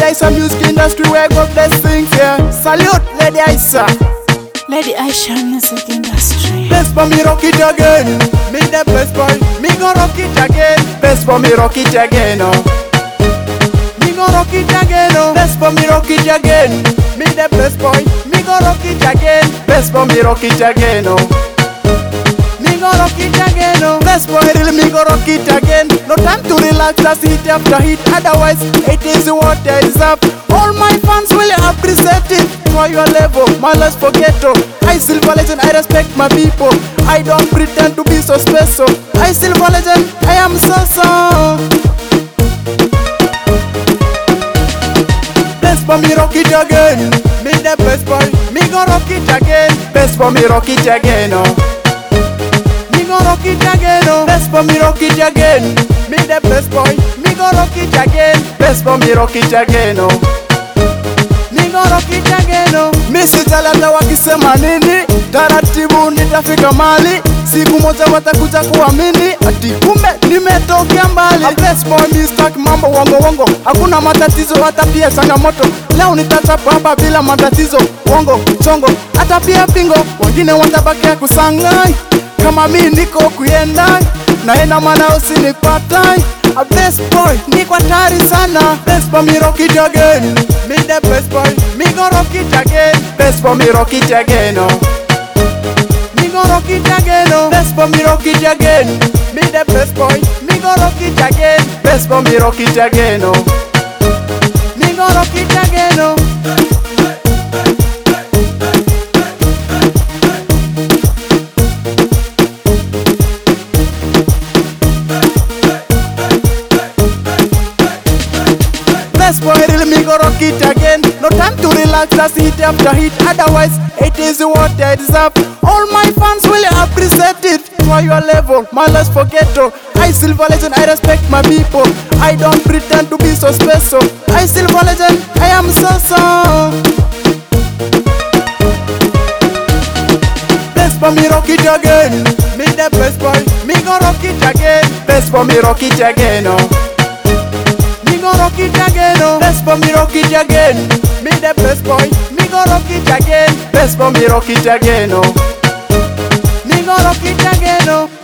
Aisha music industry where God bless things, yeah. Salute Lady Aisha. Lady Aisha music industry. Best for me rock it again. Me the best boy, me gon' rock it again. Best for me rock it again, oh. Me gon' rock it again, oh. Best for me rock it again. Me the best boy, me gon' rock it again. Best for me rock it again, oh. Me gon' rock it again, oh. Best boy, really me gon' rock it again. No time to relax, just hit after hit. Otherwise, it is what I deserve. All my fans will appreciate it. For your level, my last forgetto. I Silver Legend, I respect my people. I don't pretend to be so special. I Silver Legend, I am so. Best for me rock it again. Me the best boy, me gon' rock it again. Best for me rock it again, oh. Me gon' rock it again, oh. Best for me rock it again. Me the best boy, me gon' rock it again. Best for me rock it again, oh. Me gon' rock it again, oh. Misi talata wakisema nini, taratibu nitafika mali. Siku moja watakuja kuamini, ati kumbe nimetokea mbali. A best boy mistake mambo wongo. Hakuna matatizo hata pia changamoto. Leo nitachapa hapa bila matatizo. Wongo, chongo, hata pia pingo. Wengine watabakia kusangai. Kama mi niko kuenda, naenda mana usinipatai. A best boy, niko hatari sana. Best for me rock it again. Me the best boy, me gon' rock it again. Best for me rock it again, oh. Me gon' rock it again, oh. Best for me rock it again. Me the best boy, me gon' rock it again. Best for me rock it again, oh. Me gon' rock it again, oh. Best boy, really me gon' rock it again. No time to relax, just hit after hit. Otherwise, it is what I deserve. All my fans will appreciate it. For your level, my last forgetto. I Silver Legend, I respect my people. I don't pretend to be so special. I Silver Legend, I am so. Best for me rock it again. Me the best boy, me gon' rock it again. Best for me rock it again, oh. Me gon' rock it again, oh. Best for me rock it again. Me the best boy, me gon' rock it again. Best for me rock it again, oh. Me gon' rock it again, oh.